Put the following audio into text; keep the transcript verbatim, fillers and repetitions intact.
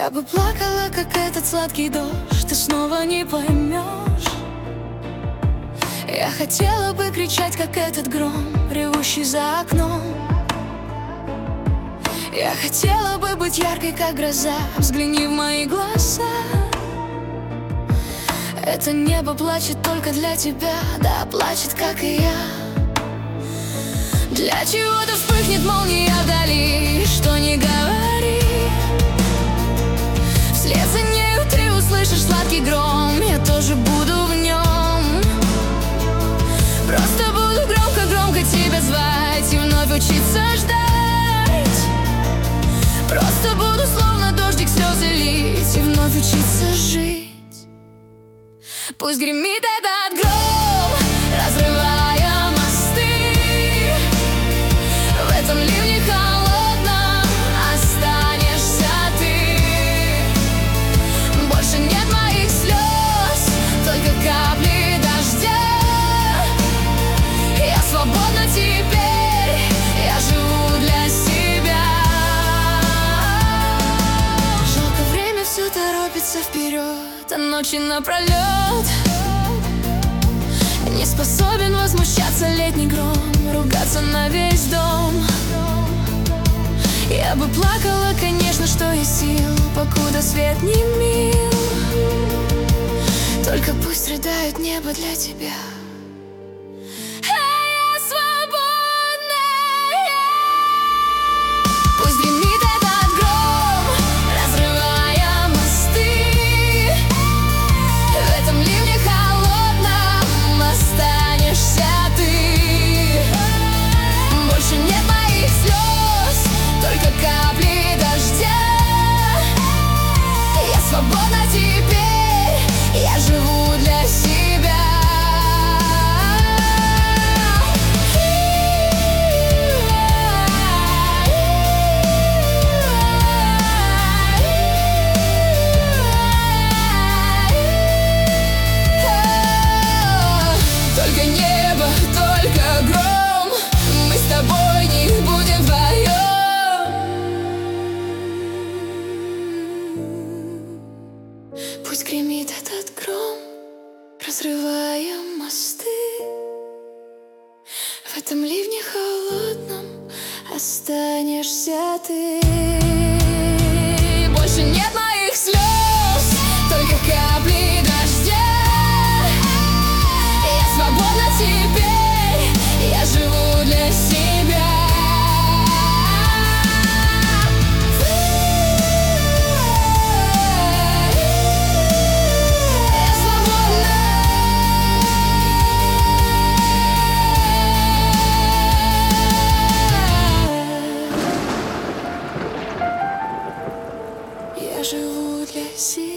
Я бы плакала, как этот сладкий дождь, ты снова не поймешь. Я хотела бы кричать, как этот гром, ревущий за окном. Я хотела бы быть яркой, как гроза, взгляни в мои глаза. Это небо плачет только для тебя, да, плачет, как и я. Для чего-то вспыхнет молния вдали, что не говори. Вслед за нею ты услышишь сладкий гром, я тоже буду в нем. Просто буду громко-громко тебя звать и вновь учиться ждать. Просто буду словно дождик слезы лить и вновь учиться жить. Пусть гремит этот гром, разрывая мосты. В этом ливне холодном останешься ты. Больше нет моих слез, только капли дождя. Я свободна теперь, я живу для себя. Жалко, время все торопится вперед, а ночи напролет. Не способен возмущаться летний гром, ругаться на весь дом. Я бы плакала, конечно, что есть сил, покуда свет не мил. Только пусть рыдает небо для тебя. Свободна теперь, я живу для себя. Только небо, только гром, мы с тобой не будем вдвоем. Пусть гремит этот гром, разрывая мосты. В этом ливне холодном останешься ты. Больше нет моих слез, только капли дождя. Я свободна теперь, я живу для себя. Я живу для себя.